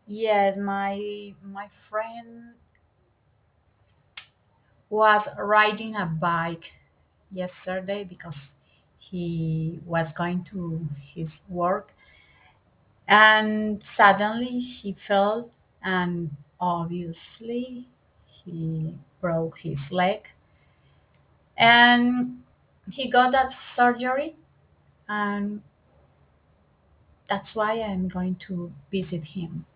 Yes, my friend was riding a bike yesterday because he was going to his work, and suddenly he fell, and obviously he broke his leg, and he got that surgery, and that's why I'm going to visit him.